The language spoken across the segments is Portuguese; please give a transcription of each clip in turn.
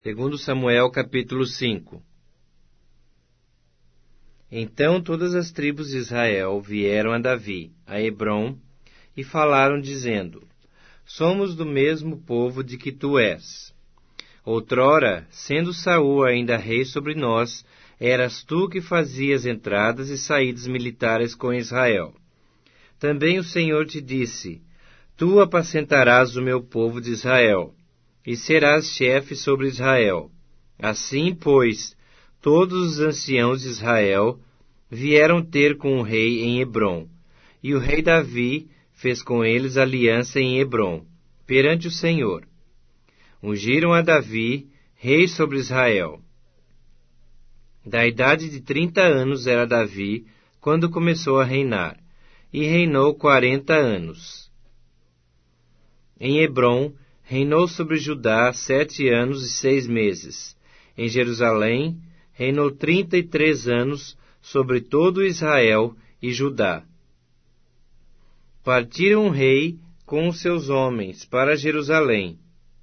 Segundo Samuel, capítulo 5. Então todas as tribos de Israel vieram a Davi, a Hebrom, e falaram, dizendo: Somos do mesmo povo de que tu és. Outrora, sendo Saul ainda rei sobre nós, eras tu que fazias entradas e saídas militares com Israel. Também o Senhor te disse: Tu apacentarás o meu povo de Israel, e serás chefe sobre Israel. Assim, pois, todos os anciãos de Israel vieram ter com o rei em Hebrom, e o rei Davi fez com eles aliança em Hebrom, perante o Senhor. Ungiram a Davi, rei sobre Israel. Da idade de 30 anos era Davi, quando começou a reinar, e reinou 40 anos. Em Hebrom, reinou sobre Judá 7 anos e 6 meses. Em Jerusalém, reinou 33 anos sobre todo Israel e Judá. Partiram o rei com os seus homens para Jerusalém,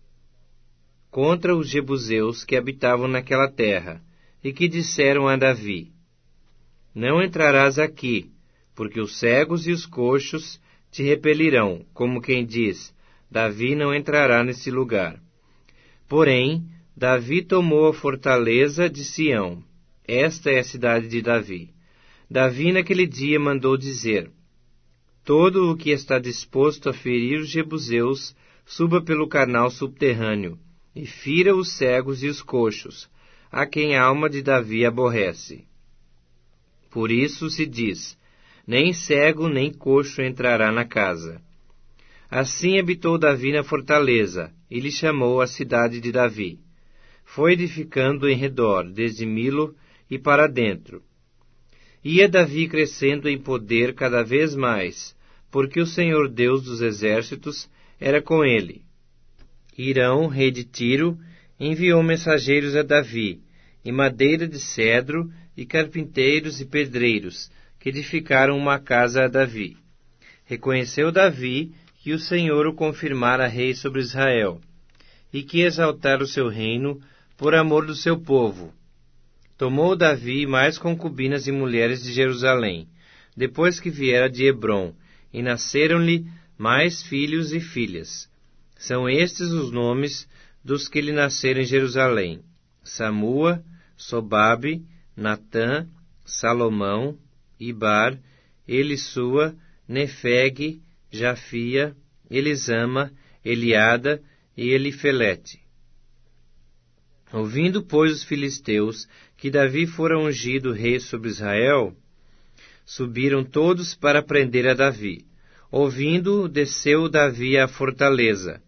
contra os jebuseus que habitavam naquela terra, e que disseram a Davi: Não entrarás aqui, porque os cegos e os coxos te repelirão, como quem diz: Davi não entrará nesse lugar. Porém, Davi tomou a fortaleza de Sião. Esta é a cidade de Davi. Davi naquele dia mandou dizer: Todo o que está disposto a ferir os jebuseus, suba pelo canal subterrâneo, e fira os cegos e os coxos, a quem a alma de Davi aborrece. Por isso se diz: Nem cego nem coxo entrará na casa. Assim habitou Davi na fortaleza, e lhe chamou a cidade de Davi. Foi edificando em redor, desde Milo e para dentro. Ia Davi crescendo em poder cada vez mais, porque o Senhor Deus dos exércitos era com ele. Hirão, rei de Tiro, enviou mensageiros a Davi, e madeira de cedro, e carpinteiros e pedreiros, que edificaram uma casa a Davi. Reconheceu Davi que o Senhor o confirmara rei sobre Israel, e que exaltara o seu reino por amor do seu povo. Tomou Davi mais concubinas e mulheres de Jerusalém, depois que viera de Hebrom, e nasceram-lhe mais filhos e filhas. São estes os nomes dos que lhe nasceram em Jerusalém: Samua, Sobabe, Natã, Salomão, Ibar, Elisua, Nefeg, Jafia, Elisama, Eliada e Elifelete. Ouvindo, pois, os filisteus que Davi fora ungido rei sobre Israel, subiram todos para prender a Davi. Ouvindo, desceu Davi à fortaleza.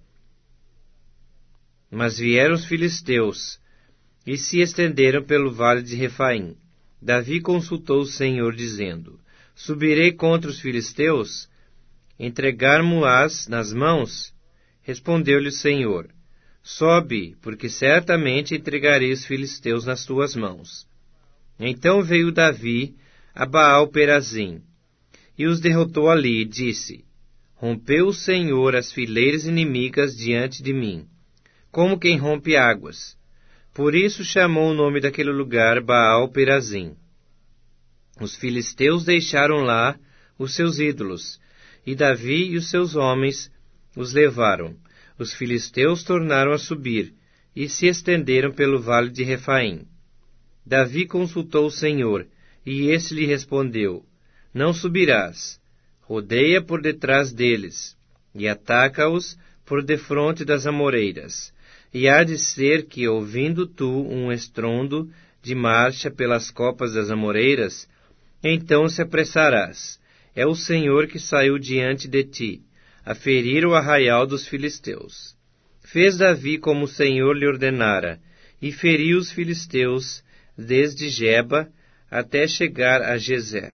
Mas vieram os filisteus e se estenderam pelo vale de Refaim. Davi consultou o Senhor, dizendo: Subirei contra os filisteus? Entregar-mo-ás nas mãos? Respondeu-lhe o Senhor: Sobe, porque certamente entregarei os filisteus nas tuas mãos. Então veio Davi a Baal-Perazim, e os derrotou ali, e disse: Rompeu o Senhor as fileiras inimigas diante de mim, como quem rompe águas. Por isso chamou o nome daquele lugar Baal-Perazim. Os filisteus deixaram lá os seus ídolos, e Davi e os seus homens os levaram. Os filisteus tornaram a subir, e se estenderam pelo vale de Refaim. Davi consultou o Senhor, e esse lhe respondeu: Não subirás. Rodeia por detrás deles, e ataca-os por defronte das amoreiras. E há de ser que, ouvindo tu um estrondo de marcha pelas copas das amoreiras, então se apressarás. É o Senhor que saiu diante de ti, a ferir o arraial dos filisteus. Fez Davi como o Senhor lhe ordenara, e feriu os filisteus desde Geba até chegar a Gezer.